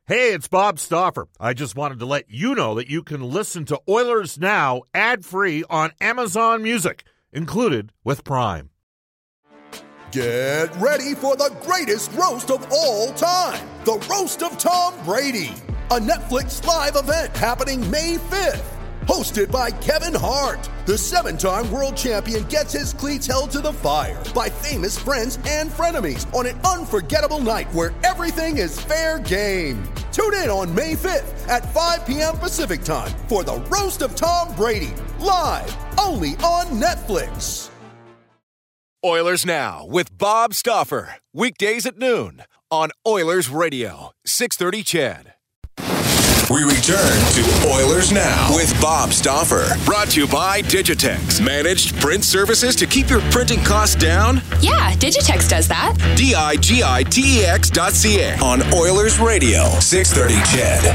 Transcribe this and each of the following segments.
Hey, it's Bob Stauffer. I just wanted to let you know that you can listen to Oilers Now ad-free on Amazon Music, included with Prime. Get ready for the greatest roast of all time, the Roast of Tom Brady, a Netflix live event happening May 5th. Hosted by Kevin Hart, the 7-time world champion gets his cleats held to the fire by famous friends and frenemies on an unforgettable night where everything is fair game. Tune in on May 5th at 5 p.m. Pacific time for the Roast of Tom Brady, live only on Netflix. Oilers Now with Bob Stauffer, weekdays at noon on Oilers Radio, 630 CHED. We return to Oilers Now with Bob Stauffer. Brought to you by Digitex. Managed print services to keep your printing costs down? Yeah, Digitex does that. Digitex.ca. On Oilers Radio, 630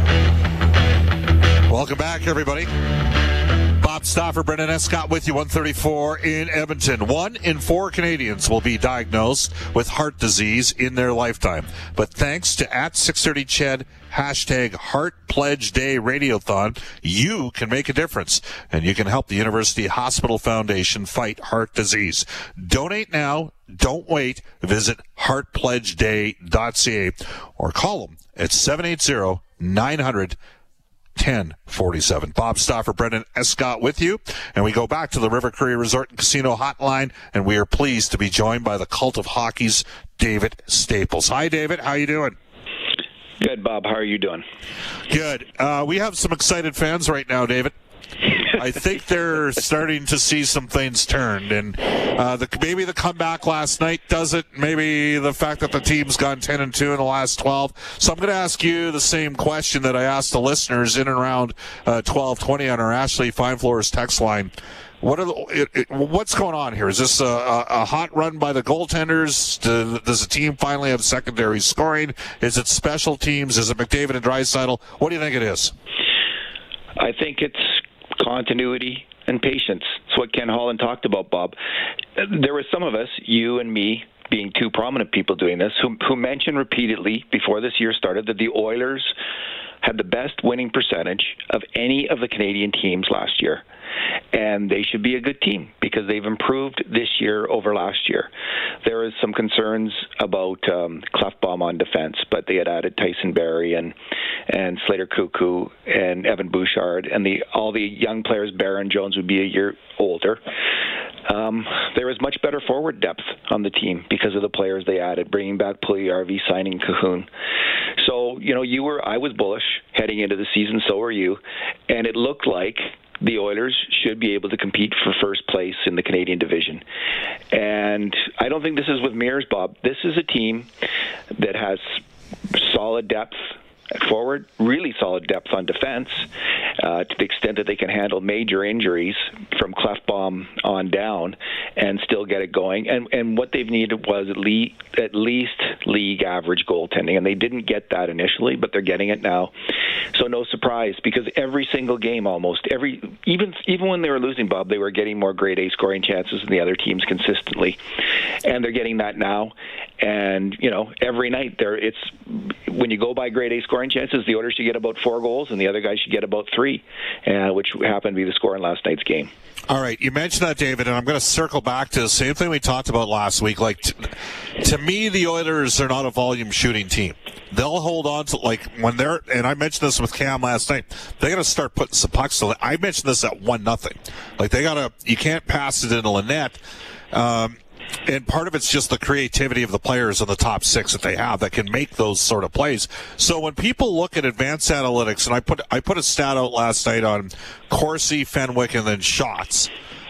CHED. Welcome back, everybody. Bob Stauffer, Brendan Escott with you, 134 in Edmonton. 1 in 4 Canadians will be diagnosed with heart disease in their lifetime. But thanks to @630 CHED, hashtag Heart Pledge Day Radiothon, you can make a difference. And you can help the University Hospital Foundation fight heart disease. Donate now. Don't wait. Visit heartpledgeday.ca or call them at 780-900-1047. Bob Stauffer, Brendan Escott with you, and we go back to the River Cree Resort and Casino hotline, and we are pleased to be joined by the Cult of Hockey's David Staples. Hi, David. How you doing? Good, Bob. How are you doing? Good. We have some excited fans right now, David. I think they're starting to see some things turned, and maybe the comeback last night does it. Maybe the fact that the team's gone 10-2 in the last 12. So I'm going to ask you the same question that I asked the listeners in and around 12:20 on our Ashley Fine Floors text line. What's going on here? Is this a hot run by the goaltenders? Does the team finally have secondary scoring? Is it special teams? Is it McDavid and Draisaitl? What do you think it is? I think it's continuity and patience. It's what Ken Holland talked about, Bob. There were some of us, you and me, being two prominent people doing this, who mentioned repeatedly before this year started that the Oilers had the best winning percentage of any of the Canadian teams last year. And they should be a good team because they've improved this year over last year. There is some concerns about Klefbom on defense, but they had added Tyson Barrie and Slater Cuckoo and Evan Bouchard, and all the young players. Barron Jones would be a year older. There is much better forward depth on the team because of the players they added, bringing back Puljujarvi, signing Cahoon. So, I was bullish heading into the season, so were you, and it looked like the Oilers should be able to compete for first place in the Canadian division. And I don't think this is with mirrors, Bob. This is a team that has solid depth forward, really solid depth on defense, to the extent that they can handle major injuries from Klefbom on down and still get it going. And what they've needed was at least league average goaltending, and they didn't get that initially, but they're getting it now. So no surprise, because every single game almost, even when they were losing, Bob, they were getting more grade A scoring chances than the other teams consistently. And they're getting that now. And, every night it's when you go by grade A scoring chances, the Oilers should get about 4 goals and the other guys should get about 3, which happened to be the score in last night's game. All right, you mentioned that, David, and I'm going to circle back to the same thing we talked about last week. To me, the Oilers are not a volume shooting team. They'll hold on to, when they're, and I mentioned this with Cam last night, they got to start putting some pucks to, I mentioned this at 1-0. You can't pass it into Lynette. And part of it's just the creativity of the players in the top 6 that they have that can make those sort of plays. So when people look at advanced analytics, and I put a stat out last night on Corsi, Fenwick, and then shots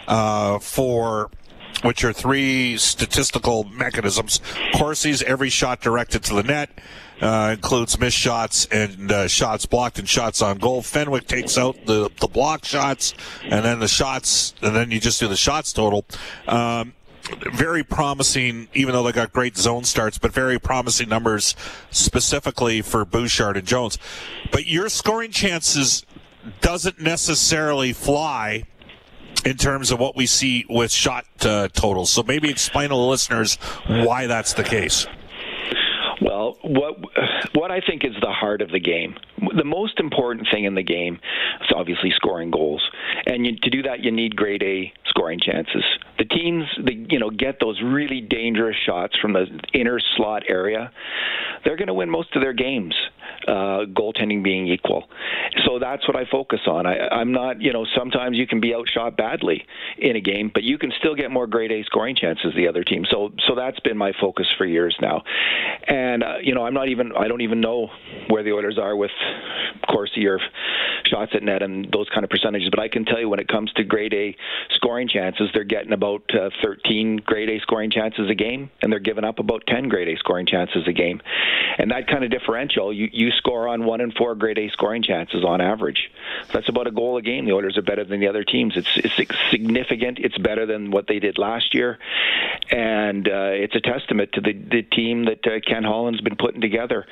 which are 3 statistical mechanisms. Corsi's every shot directed to the net. Includes missed shots and shots blocked and shots on goal. Fenwick takes out the blocked shots and then the shots, and then you just do the shots total. Very promising, even though they got great zone starts, but very promising numbers specifically for Bouchard and Jones. But your scoring chances doesn't necessarily fly in terms of what we see with shot totals. So maybe explain to the listeners why that's the case. Well, Well, what I think is the heart of the game, the most important thing in the game is obviously scoring goals. And to do that, you need grade A scoring chances. The teams that, get those really dangerous shots from the inner slot area, they're going to win most of their games, goaltending being equal. So that's what I focus on. I'm not, sometimes you can be outshot badly in a game, but you can still get more grade A scoring chances than the other team. So that's been my focus for years now. And, I don't even know where the Oilers are with Corsi or shots at net and those kind of percentages, but I can tell you when it comes to grade A scoring chances, they're getting about 13 grade A scoring chances a game, and they're giving up about 10 grade A scoring chances a game. And that kind of differential, you score on 1 in 4 grade A scoring chances on average. That's about a goal a game. The Oilers are better than the other teams. It's significant. It's better than what they did last year. And it's a testament to the team that Ken Holland's been putting together.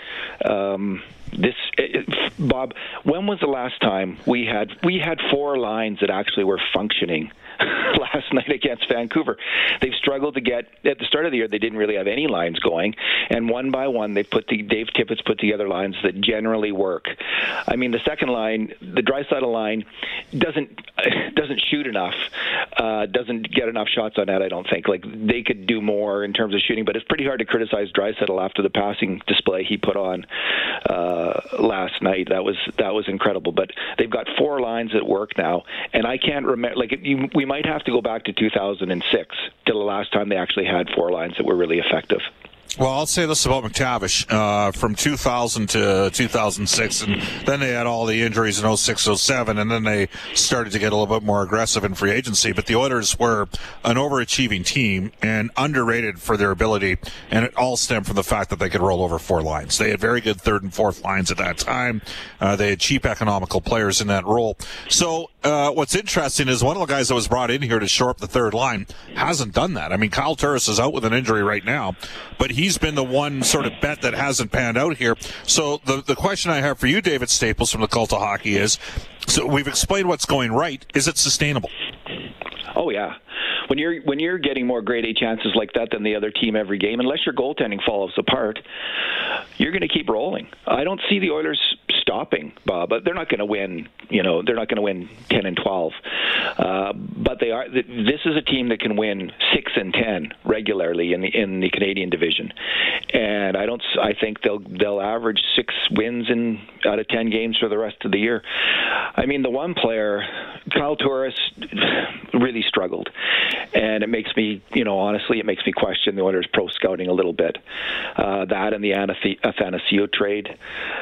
Bob, when was the last time we had 4 lines that actually were functioning last night against Vancouver? They've struggled to get, at the start of the year, they didn't really have any lines going, and one by one, Dave Tippett's put together lines that generally work. I mean, the second line, the Draisaitl line, doesn't shoot enough, doesn't get enough shots on net, I don't think. Like, they could do more in terms of shooting, but it's pretty hard to criticize Draisaitl after the passing display he put on last night. That was incredible. But they've got 4 lines that work now, and I can't remember. We might have to go back to 2006 till the last time they actually had 4 lines that were really effective. Well, I'll say this about McTavish. From 2000 to 2006, and then they had all the injuries in 06, 07, and then they started to get a little bit more aggressive in free agency. But the Oilers were an overachieving team and underrated for their ability, and it all stemmed from the fact that they could roll over 4 lines. They had very good 3rd and 4th lines at that time. They had cheap, economical players in that role. So what's interesting is one of the guys that was brought in here to shore up the 3rd line hasn't done that. I mean, Kyle Turris is out with an injury right now, but he's been the one sort of bet that hasn't panned out here. So the question I have for you, David Staples from the Cult of Hockey, is, so we've explained what's going right. Is it sustainable? Oh, yeah. When you're getting more grade A chances like that than the other team every game, unless your goaltending falls apart, you're going to keep rolling. I don't see the Oilers stopping, Bob. But they're not going to win. They're not going to win 10 and 12. But they are. This is a team that can win 6 and 10 regularly in the Canadian division, and I think they'll average 6 wins out of 10 games for the rest of the year. I mean, the one player, Kyle Turris, really struggled, and it makes me, honestly, it makes me question the Oilers' pro scouting a little bit. That and the Athanasiou trade.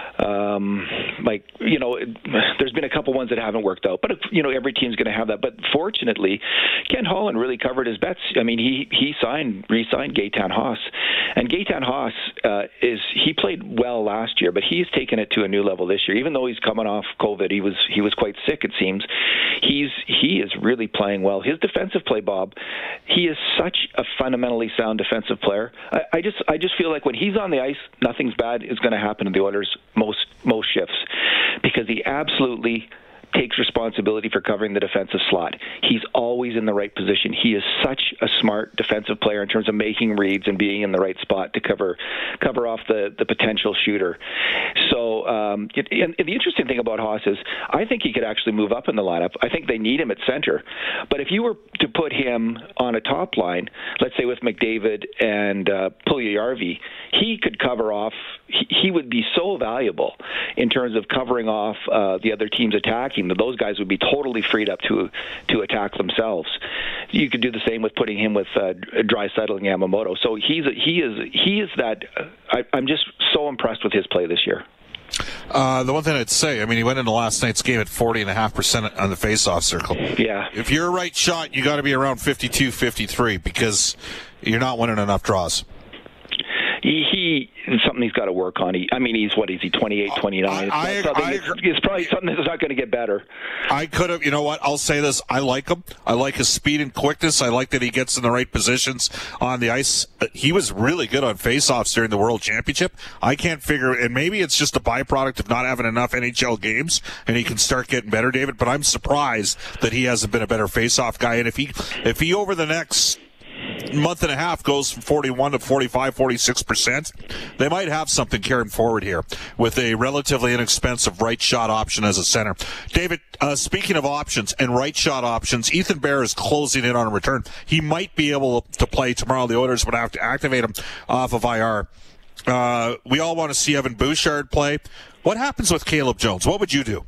There's been a couple ones that haven't worked out, but every team's going to have that. But fortunately, Ken Holland really covered his bets. I mean, he re-signed Gaetan Haas, and Gaetan Haas he played well last year, but he's taken it to a new level this year. Even though he's coming off COVID, he was quite sick. It seems he is really playing well. His defensive play, Bob, he is such a fundamentally sound defensive player. I just feel like when he's on the ice, nothing's bad is going to happen to the Oilers most shifts, because he absolutely takes responsibility for covering the defensive slot. He's always in the right position. He is such a smart defensive player in terms of making reads and being in the right spot to cover off the potential shooter. So, and the interesting thing about Haas is I think he could actually move up in the lineup. I think they need him at center. But if you were to put him on a top line, let's say with McDavid and Puljujarvi, he could cover off. He would be so valuable in terms of covering off the other team's attacking, that those guys would be totally freed up to attack themselves. You could do the same with putting him with Draisaitl and Yamamoto. So he is that. I'm just so impressed with his play this year. The one thing I'd say, I mean, he went into last night's game at 40.5% on the face-off circle. Yeah. If you're a right shot, you got to be around 52, 53, because you're not winning enough draws. It's something he's got to work on. He's 28, 29. It's probably something that's not going to get better. I could have, I'll say this. I like him. I like his speed and quickness. I like that he gets in the right positions on the ice. He was really good on face-offs during the World Championship. I can't figure, and maybe it's just a byproduct of not having enough NHL games, and he can start getting better, David, but I'm surprised that he hasn't been a better face-off guy. And if he over the next month and a half goes from 41 to 45, 46%. They might have something carrying forward here with a relatively inexpensive right shot option as a center. David, speaking of options and right shot options, Ethan Bear is closing in on a return. He might be able to play tomorrow. The Oilers would have to activate him off of IR. We all want to see Evan Bouchard play. What happens with Caleb Jones? What would you do?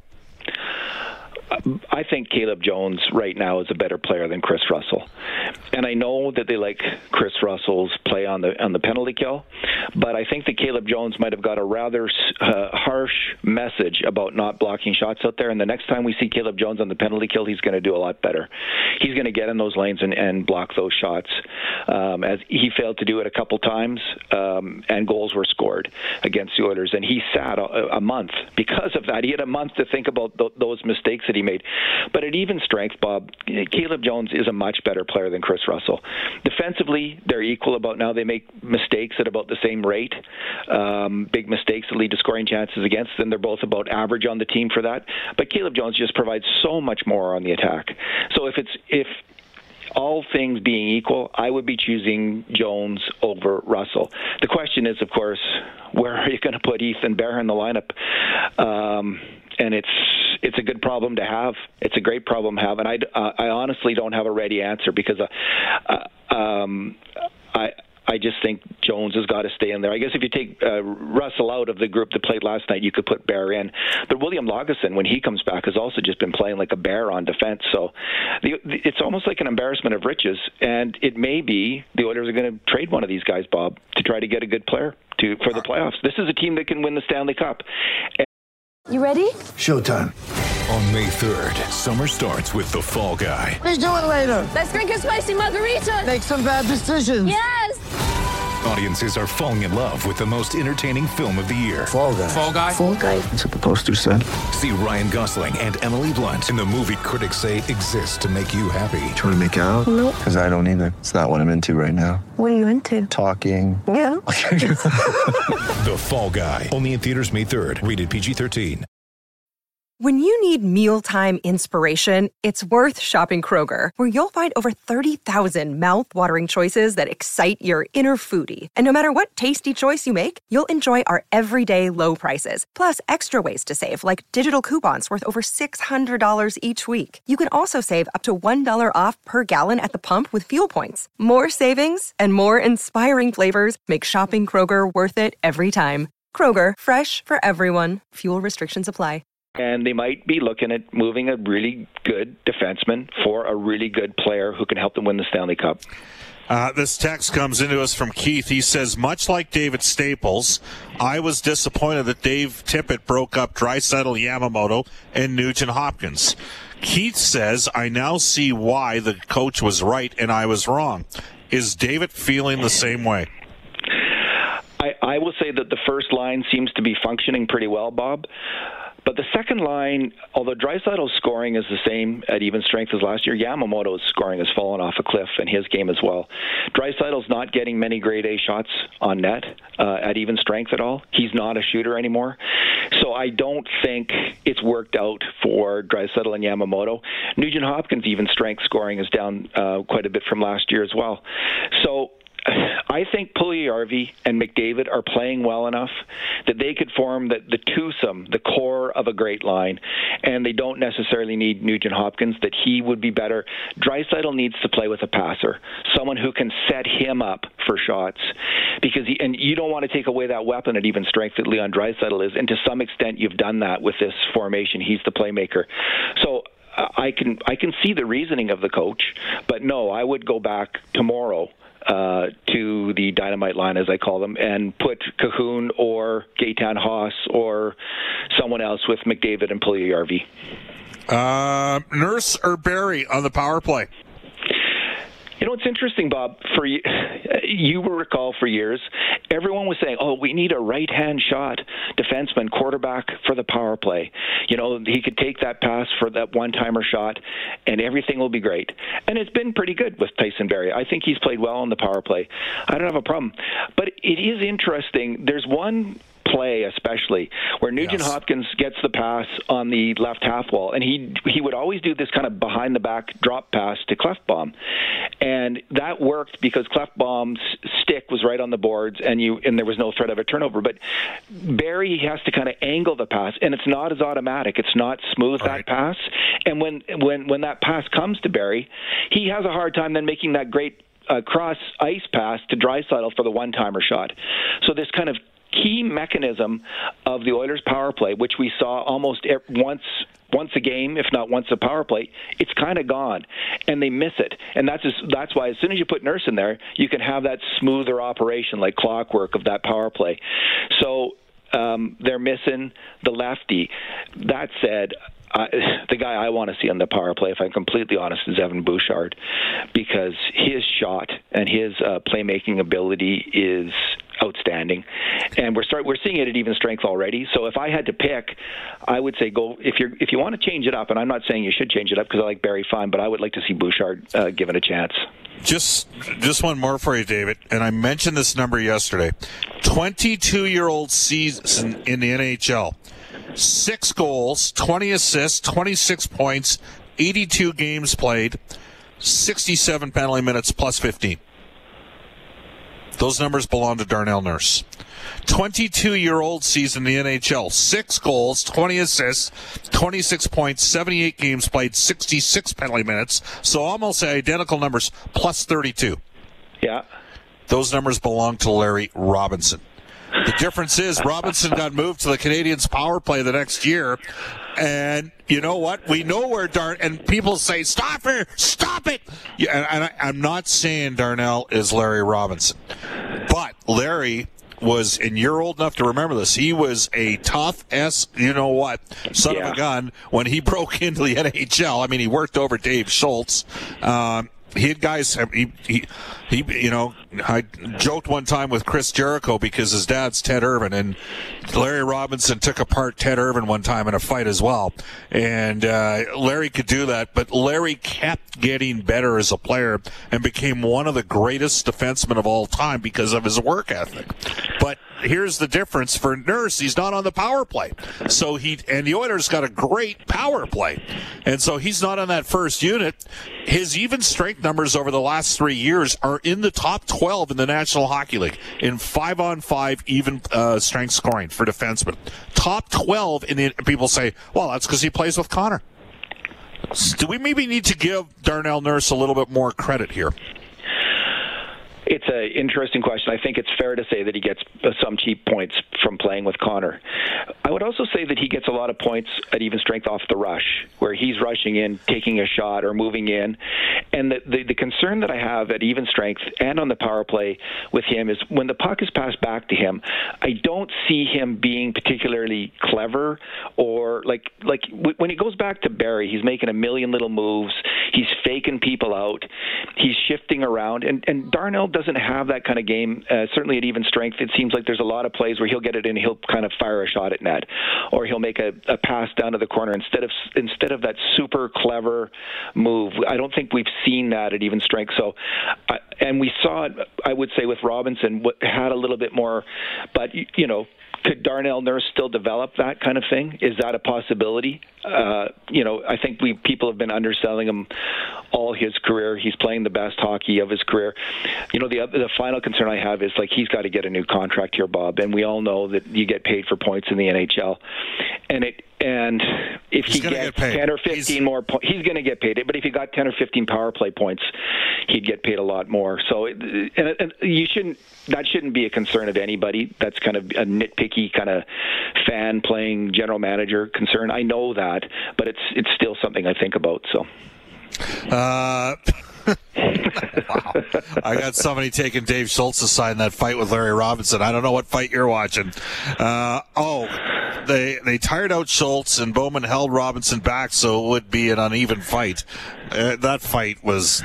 I think Caleb Jones right now is a better player than Chris Russell. And I know that they like Chris Russell's play on the penalty kill, but I think that Caleb Jones might have got a rather harsh message about not blocking shots out there, and the next time we see Caleb Jones on the penalty kill, he's going to do a lot better. He's going to get in those lanes and block those shots, as he failed to do it a couple times, and goals were scored against the Oilers, and he sat a month because of that. He had a month to think about those mistakes that he made. But at even strength, Bob, Caleb Jones is a much better player than Chris Russell. Defensively, they're equal about now. They make mistakes at about the same rate, big mistakes that lead to scoring chances against them. They're both about average on the team for that. But Caleb Jones just provides so much more on the attack. So if all things being equal, I would be choosing Jones over Russell. The question is, of course, where are you going to put Ethan Bear in the lineup? And it's a good problem to have. It's a great problem to have, and I honestly don't have a ready answer because I just think Jones has got to stay in there. I guess if you take Russell out of the group that played last night, you could put Bear in. But William Lagesson, when he comes back, has also just been playing like a bear on defense. So it's almost like an embarrassment of riches. And it may be the Oilers are going to trade one of these guys, Bob, to try to get a good player for the playoffs. This is a team that can win the Stanley Cup. You ready? Showtime. On May 3rd, summer starts with The Fall Guy. Let's do it later. Let's drink a spicy margarita. Make some bad decisions. Yes. Audiences are falling in love with the most entertaining film of the year. Fall Guy. Fall Guy? Fall Guy. That's what the poster said. See Ryan Gosling and Emily Blunt in the movie critics say exists to make you happy. Trying to make it out? Nope. Because I don't either. It's not what I'm into right now. What are you into? Talking. Yeah. The Fall Guy. Only in theaters May 3rd. Rated PG-13. When you need mealtime inspiration, it's worth shopping Kroger, where you'll find over 30,000 mouth-watering choices that excite your inner foodie. And no matter what tasty choice you make, you'll enjoy our everyday low prices, plus extra ways to save, like digital coupons worth over $600 each week. You can also save up to $1 off per gallon at the pump with fuel points. More savings and more inspiring flavors make shopping Kroger worth it every time. Kroger, fresh for everyone. Fuel restrictions apply. And they might be looking at moving a really good defenseman for a really good player who can help them win the Stanley Cup. This text comes into us from Keith. He says, much like David Staples, I was disappointed that Dave Tippett broke up Draisaitl, Yamamoto, and Nugent Hopkins. Keith says, I now see why the coach was right and I was wrong. Is David feeling the same way? I will say that the first line seems to be functioning pretty well, Bob. But the second line, although Draisaitl's scoring is the same at even strength as last year, Yamamoto's scoring has fallen off a cliff in his game as well. Draisaitl's not getting many grade A shots on net at even strength at all. He's not a shooter anymore. So I don't think it's worked out for Draisaitl and Yamamoto. Nugent Hopkins' even strength scoring is down quite a bit from last year as well. So I think Puljujarvi and McDavid are playing well enough that they could form the twosome, the core of a great line, and they don't necessarily need Nugent Hopkins, that he would be better. Draisaitl needs to play with a passer, someone who can set him up for shots, because and you don't want to take away that weapon at even strength that Leon Draisaitl is, and to some extent you've done that with this formation. He's the playmaker. So I can see the reasoning of the coach, but no, I would go back tomorrow to the dynamite line, as I call them, and put Cahoon or Gaetan Haas or someone else with McDavid and Puljujarvi. Nurse or Barry on the power play? You know, it's interesting, Bob. For you will recall for years, everyone was saying, oh, we need a right-hand shot defenseman, quarterback for the power play. You know, he could take that pass for that one-timer shot, and everything will be great. And it's been pretty good with Tyson Barrie. I think he's played well on the power play. I don't have a problem. But it is interesting. There's one play especially, where Nugent Hopkins gets the pass on the left half wall, and he would always do this kind of behind-the-back drop pass to Klefbom. And that worked because Klefbom's stick was right on the boards, and there was no threat of a turnover. But Barrie has to kind of angle the pass, and it's not as automatic. It's not smooth, that pass. And when that pass comes to Barrie, he has a hard time then making that great cross ice pass to Draisaitl for the one-timer shot. So this kind of key mechanism of the Oilers' power play, which we saw almost once a game, if not once a power play, it's kind of gone, and they miss it. And that's why as soon as you put Nurse in there, you can have that smoother operation like clockwork of that power play. So they're missing the lefty. That said, the guy I want to see on the power play, if I'm completely honest, is Evan Bouchard, because his shot and his playmaking ability is outstanding, and we're seeing it at even strength already. So if I had to pick, I would say go if you want to change it up, and I'm not saying you should change it up because I like Barrie fine, but I would like to see Bouchard given a chance. Just one more for you, David, and I mentioned this number yesterday. 22-year-old season in the NHL. 6 goals, 20 assists, 26 points, 82 games played, 67 penalty minutes plus 15. Those numbers belong to Darnell Nurse. 22-year-old season in the NHL. 6 goals, 20 assists, 26 points, 78 games played, 66 penalty minutes. So almost identical numbers, plus 32. Yeah. Those numbers belong to Larry Robinson. The difference is Robinson got moved to the Canadiens' power play the next year. And you know what? We know where and people say, stop it. Yeah, and I'm not saying Darnell is Larry Robinson. But Larry was, and you're old enough to remember this, he was a tough son of a gun when he broke into the NHL. I mean, he worked over Dave Schultz. He had guys, I joked one time with Chris Jericho because his dad's Ted Irvin, and Larry Robinson took apart Ted Irvin one time in a fight as well. And Larry could do that, but Larry kept getting better as a player and became one of the greatest defensemen of all time because of his work ethic. But here's the difference for Nurse. He's not on the power play. And the Oilers got a great power play. And so he's not on that first unit. His even strength numbers over the last 3 years are in the top 12 in the National Hockey League in 5-on-5 even strength scoring for defensemen. Top 12 people say, well, that's because he plays with Connor. Do we maybe need to give Darnell Nurse a little bit more credit here? It's an interesting question. I think it's fair to say that he gets some cheap points from playing with Connor. I would also say that he gets a lot of points at even strength off the rush, where he's rushing in, taking a shot, or moving in. And the concern that I have at even strength and on the power play with him is when the puck is passed back to him, I don't see him being particularly clever, or like when he goes back to Barrie, he's making a million little moves. He's faking people out. He's shifting around. And Darnell doesn't have that kind of game, certainly at even strength. It seems like there's a lot of plays where he'll get it in, he'll kind of fire a shot at net, or he'll make a pass down to the corner instead of that super clever move. I don't think we've seen that at even strength. So, and we saw it, I would say, with Robinson, had a little bit more, but could Darnell Nurse still develop that kind of thing? Is that a possibility? I think people have been underselling him all his career. He's playing the best hockey of his career. The final concern I have is he's got to get a new contract here, Bob. And we all know that you get paid for points in the NHL, and if he gets 10 or 15 more points, he's going to get paid. But if he got 10 or 15 power play points, he'd get paid a lot more. So, and that shouldn't be a concern of anybody. That's kind of a nitpicky kind of fan playing general manager concern. I know that, but it's still something I think about. So. Wow. I got somebody taking Dave Schultz's side in that fight with Larry Robinson. I don't know what fight you're watching. They tired out Schultz, and Bowman held Robinson back so it would be an uneven fight. That fight was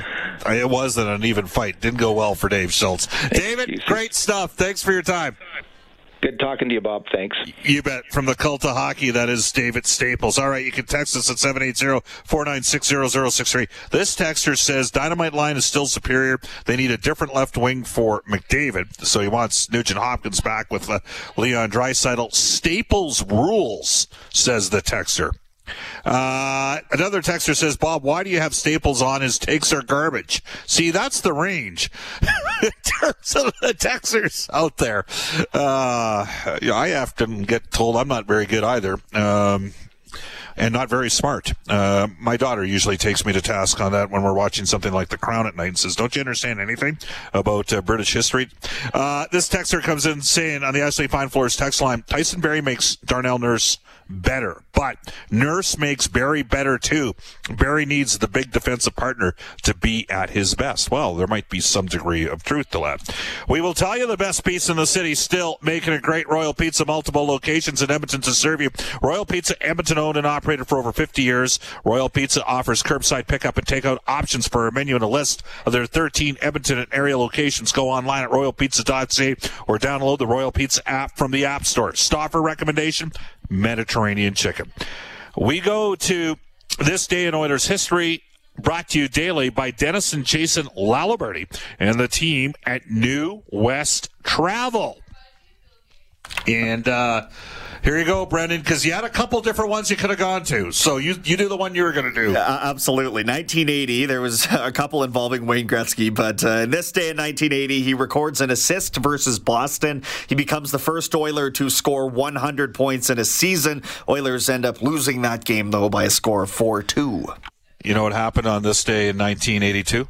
an uneven fight. Didn't go well for Dave Schultz. David, great stuff. Thanks for your time. Good talking to you, Bob. Thanks. You bet. From the cult of hockey, that is David Staples. All right, you can text us at 780-496-0063. This texter says Dynamite line is still superior. They need a different left wing for McDavid. So he wants Nugent Hopkins back with Leon Draisaitl. Staples rules, says the texter. Another texter says, Bob, why do you have Staples on? His takes are garbage. See, that's the range in terms of the texters out there. I often get told I'm not very good either. And not very smart. My daughter usually takes me to task on that when we're watching something like The Crown at night and says, don't you understand anything about British history? This texter comes in saying on the Ashley Fine Floors text line, Tyson Barrie makes Darnell Nurse better, but Nurse makes Barrie better too. Barrie needs the big defensive partner to be at his best. Well, there might be some degree of truth to that. We will tell you the best pizza in the city, still making a great Royal Pizza, multiple locations in Edmonton to serve you. Royal Pizza, Edmonton owned and operated for over 50 years. Royal Pizza offers curbside pickup and takeout options for a menu and a list of their 13 Edmonton and area locations. Go online at royalpizza.ca or download the Royal Pizza app from the App Store. Stauffer recommendation, Mediterranean chicken. We go to This Day in Oilers History, brought to you daily by Dennis and Jason Laliberty and the team at New West Travel. And here you go, Brendan, because you had a couple different ones you could have gone to. So you do the one you were going to do. Absolutely. 1980, there was a couple involving Wayne Gretzky, but this day in 1980, he records an assist versus Boston. He becomes the first Oiler to score 100 points in a season. Oilers end up losing that game, though, by a score of 4-2. You know what happened on this day in 1982?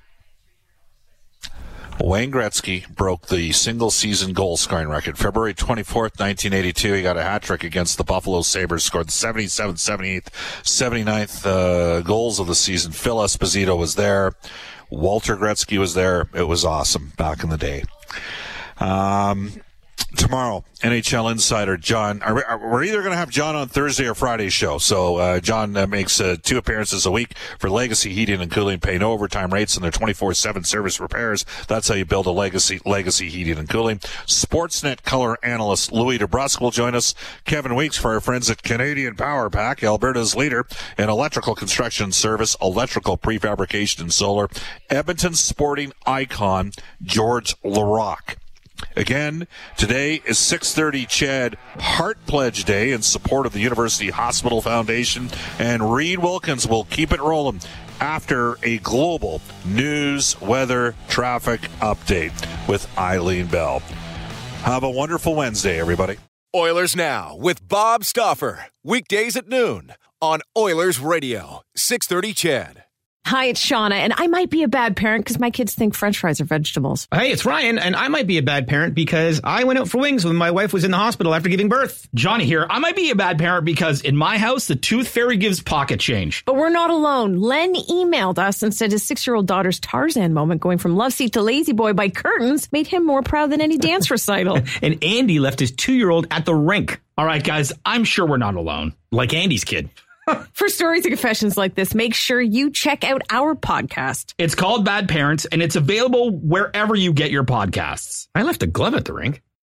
Wayne Gretzky broke the single-season goal-scoring record. February 24th, 1982, he got a hat-trick against the Buffalo Sabres, scored the 77th, 78th, 79th goals of the season. Phil Esposito was there. Walter Gretzky was there. It was awesome back in the day. Tomorrow, NHL Insider John. We're either going to have John on Thursday or Friday's show. So John makes 2 appearances a week for Legacy Heating and Cooling, paying no overtime rates and their 24/7 service repairs. That's how you build a Legacy Heating and Cooling. Sportsnet color analyst Louis DeBrusque will join us. Kevin Weeks for our friends at Canadian Power Pack, Alberta's leader in electrical construction service, electrical prefabrication and solar. Edmonton's sporting icon George Larocque. Again, today is 6:30 CHED Heart Pledge Day in support of the University Hospital Foundation, and Reed Wilkins will keep it rolling after a global news, weather, traffic update with Eileen Bell. Have a wonderful Wednesday, everybody. Oilers Now with Bob Stauffer. Weekdays at noon on Oilers Radio, 630 CHED. Hi, it's Shauna, and I might be a bad parent because my kids think French fries are vegetables. Hey, it's Ryan, and I might be a bad parent because I went out for wings when my wife was in the hospital after giving birth. Johnny here. I might be a bad parent because in my house, the tooth fairy gives pocket change. But we're not alone. Len emailed us and said his 6-year-old daughter's Tarzan moment going from love seat to lazy boy by curtains made him more proud than any dance recital. And Andy left his 2-year-old at the rink. All right, guys, I'm sure we're not alone. Like Andy's kid. For stories and confessions like this, make sure you check out our podcast. It's called Bad Parents, and it's available wherever you get your podcasts. I left a glove at the rink.